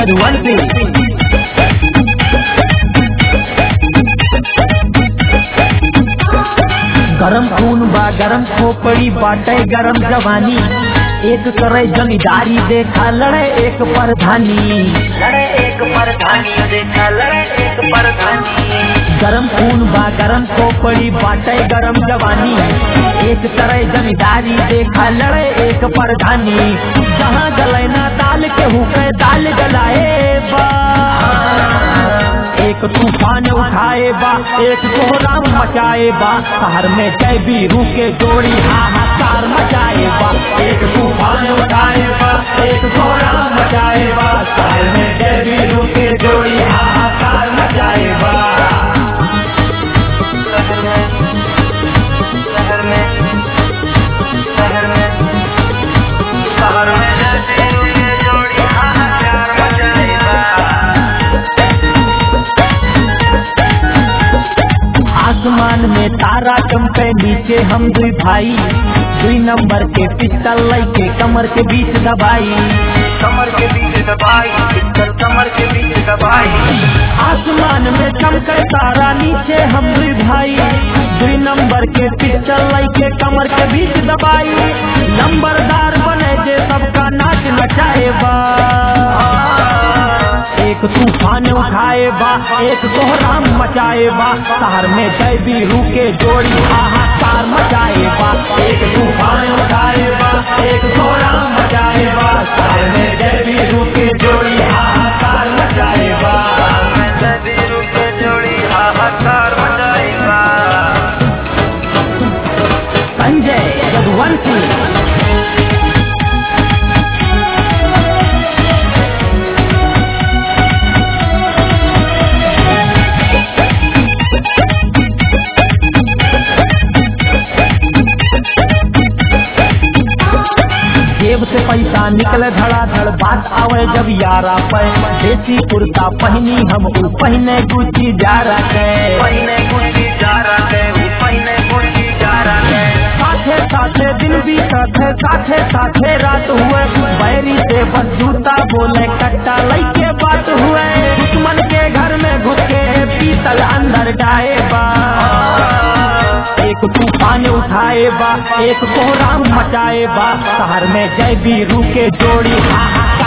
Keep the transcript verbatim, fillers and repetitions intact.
यदुवंशी। गरम खून बा गरम खोपड़ी बाटे गरम जवानी, एक करे जमींदारी देखा लड़े एक परधानी, लड़े एक परधानी देखा लड़े एक परधानी। गरम खून बा गरम खोपड़ी बाटे गरम जवानी, एक करे जमींदारी देखा लड़े एक परधानी। जहाँ गलैना दाल के हुके दाल गलाए बा, एक तूफान उठाए बा एक कोहराम मचाए बा। शहर में जय बीरू के जोड़ी हाहाकार मचाए बा, एक तूफान उठाए बा एक कोहराम मचाए बा। शहर में जय बीरू के जोड़ी हाहाकार मचाए बा। शहर में शहर में शहर में जय बीरू के जोड़ी हाहाकार मचाए बा। आसमान में तारा चमके नीचे हम दुई भाई, दुई नंबर के पिस्टल लइके कमर के बीच दबाई, कमर के बीच दबाई पिस्टल कमर के बीच दबाई। आसमान में चमके तारा नीचे हम दुई भाई, दुई नंबर के पिस्टल लइके कमर के बीच दबाई। नंबरदार बने जे सबका नाच नचाए बा, एक तूफान उठाए बा एक कोहराम मचाए बा। शहर में जय बीरू के जोड़ी हाहाकार मचाए बा, एक तूफान उठाए बा एक कोहराम मचाए बा। शहर में जय बीरू के जोड़ी हाहाकार मचाए बा, जय बीरू के जोड़ी हाहाकार मचाए बा। संजय यदुवंशी। जेब से पैसा निकले धड़ाधड़ बात आवे जब यारा पे, देसी कुर्ता पहनी हम ऊ पहने गुची जा रखे, पहने गुची जा रखे पहने गुची जा रखे। साथे साथे दिन बीतत है साथे साथे रात हुए, बैरी से बस जूता बोले कट्टा लइके बात हुए। दुश्मन के घर में घुस के पीतल अंदर जाए बा, एक तूफान उठाए बा एक कोहराम मचाए बा। शहर में जय बीरू के जोड़ी हाहाकार